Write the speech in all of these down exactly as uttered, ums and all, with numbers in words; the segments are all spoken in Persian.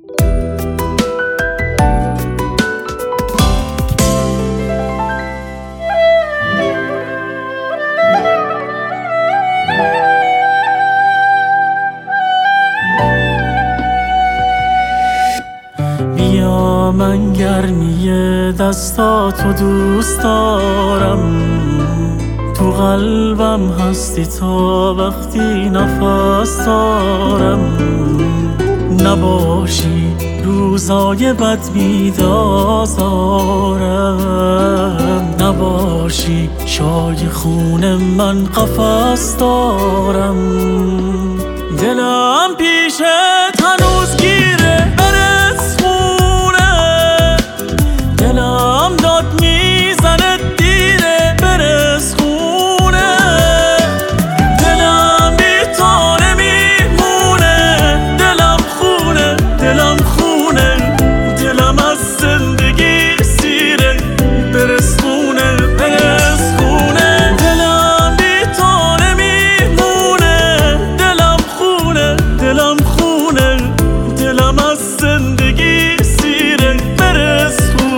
بیا من گرمی دستاتو دوست دارم، تو قلبم هستی تا وقتی نفس دارم. نباشی روزای بد میدازارم، نباشی شای خون من قفس دارم. دلم پیشت هنوز گیره برسونه، دلم داد میزنه دیره برسونه. دلم بی تو نمیمونه، دلم خونه دلم خونه، دلم از زندگی سیره برسونه برسونه. دلم بی تو نمیمونه، دلم خونه دلم خونه، دلم از زندگی سیره برسونه.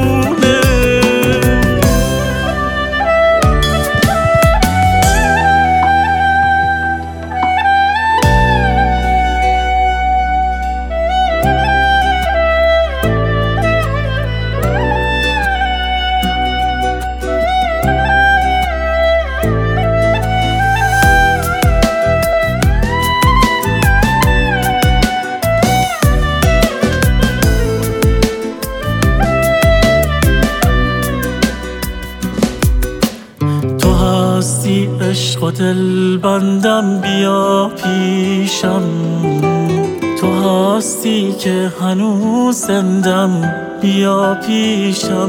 هستی عشق و دل بندم، بیا پیشم. تو هستی که هنوز زندم، بیا پیشم.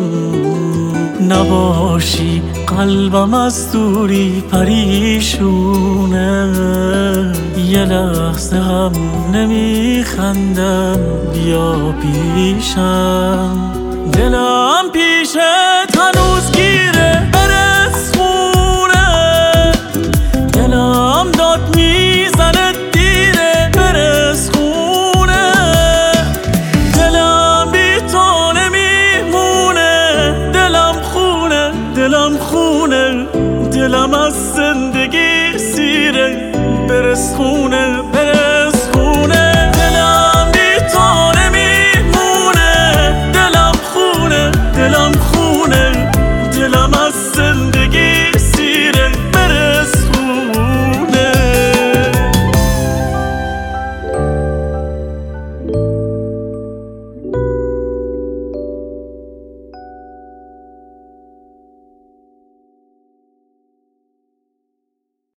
نباشی قلبم از دوری پریشونه، یه لحظه هم نمیخندم، بیا پیشم. دلم پیشت هنوز گیره